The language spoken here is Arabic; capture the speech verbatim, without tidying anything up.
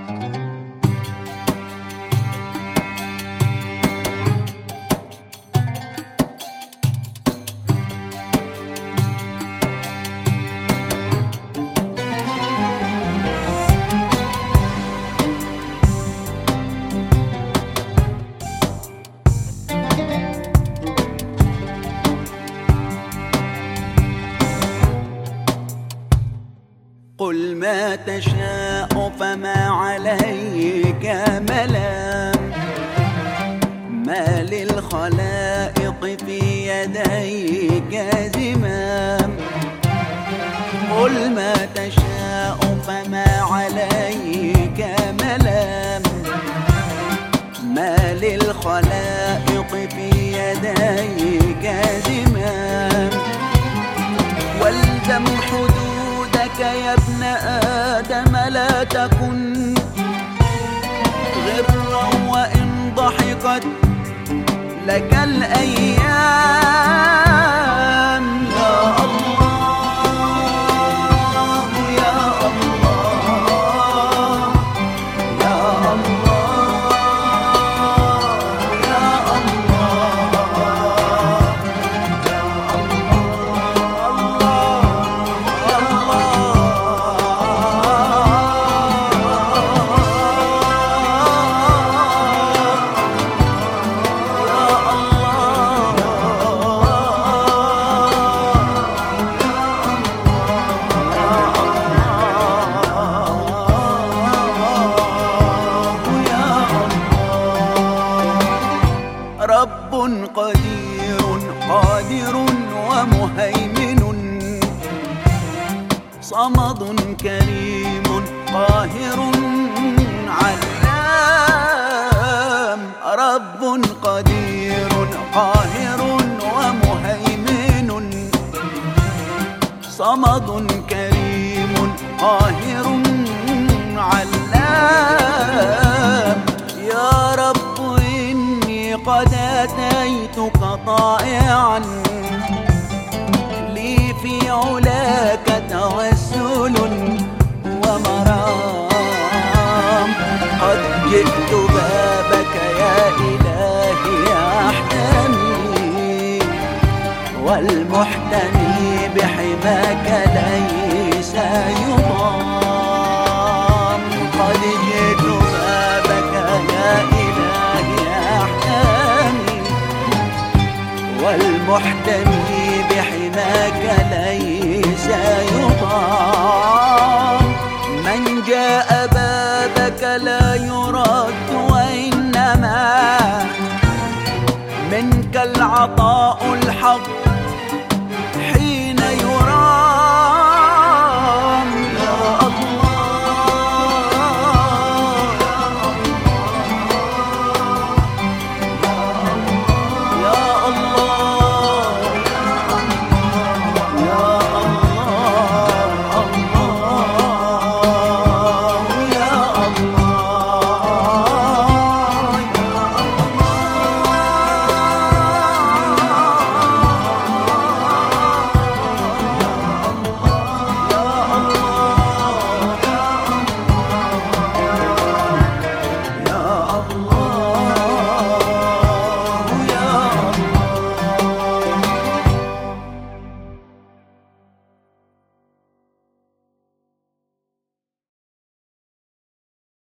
قل ما تشاء فما عليك ملام، ما للخلائق في يديك زمام. قل ما تشاء فما عليك ملام، ما للخلائق في يديك زمام. والزم حدودك يا ابن آدم، لا تكن غرا وإن ضحكت لك الأيام. يا الله يا الله يا الله يا رب قدير قادر ومهيمن، صمد كريم قاهر علام. رب قدير قاهر ومهيمن، صمد كريم قاهر علام. يا رب قد أتيتك طائعا، لي في علاك توسل ومرام. قد جئت بابك يا إلهي أحتمي، والمحتمي بحماك ليس يضام. قد جئت بابك يا إلهي أحتمي، والمحتمي بحماك ليس يضام. من جاء بابك لا يرد، وإنما منك العطاء الحق